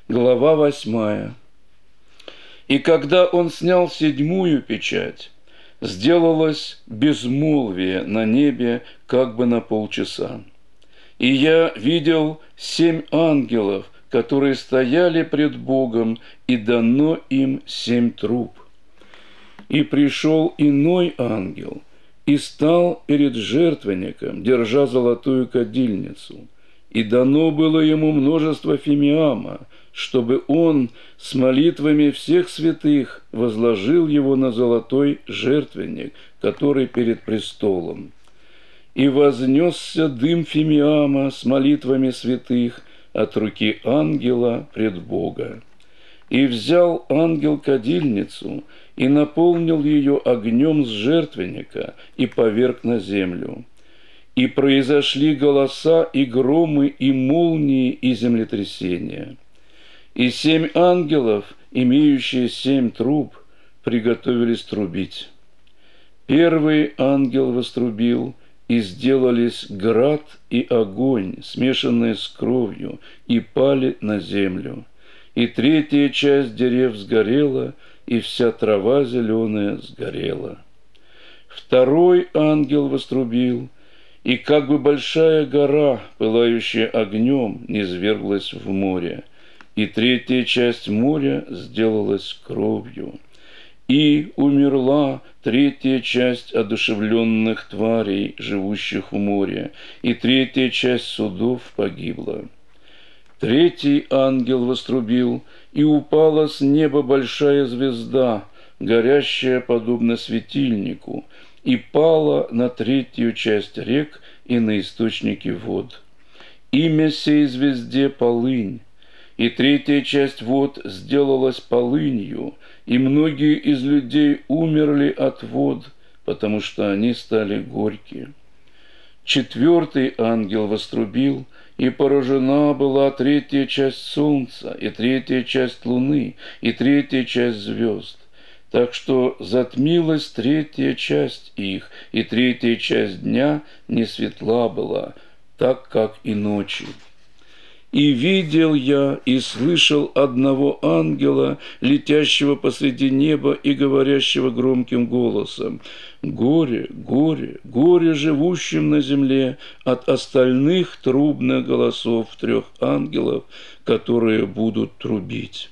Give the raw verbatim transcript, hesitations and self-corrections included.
Глава восьмая. И когда он снял седьмую печать, сделалось безмолвие на небе как бы на полчаса. И я видел семь ангелов, которые стояли пред Богом, и дано им семь труб. И пришел иной ангел, и стал перед жертвенником, держа золотую кадильницу. И дано было ему множество фимиама, чтобы он с молитвами всех святых возложил его на золотой жертвенник, который перед престолом. И вознесся дым фимиама с молитвами святых от руки ангела пред Бога. И взял ангел кадильницу и наполнил ее огнем с жертвенника и поверг на землю. И произошли голоса и громы, и молнии, и землетрясения. И семь ангелов, имеющие семь труб, приготовились трубить. Первый ангел вострубил, и сделались град и огонь, смешанные с кровью, и пали на землю. И третья часть дерев сгорела, и вся трава зеленая сгорела. Второй ангел вострубил, и как бы большая гора, пылающая огнем, низверглась в море, и третья часть моря сделалась кровью. И умерла третья часть одушевленных тварей, живущих в море, и третья часть судов погибла. Третий ангел вострубил, и упала с неба большая звезда, горящая подобно светильнику, и пала на третью часть рек и на источники вод. Имя сей звезде полынь, и третья часть вод сделалась полынью, и многие из людей умерли от вод, потому что они стали горькие. Четвертый ангел вострубил, и поражена была третья часть солнца, и третья часть луны, и третья часть звезд. Так что затмилась третья часть их, и третья часть дня не светла была, так как и ночи. И видел я и слышал одного ангела, летящего посреди неба и говорящего громким голосом: «Горе, горе, горе живущим на земле от остальных трубных голосов трех ангелов, которые будут трубить».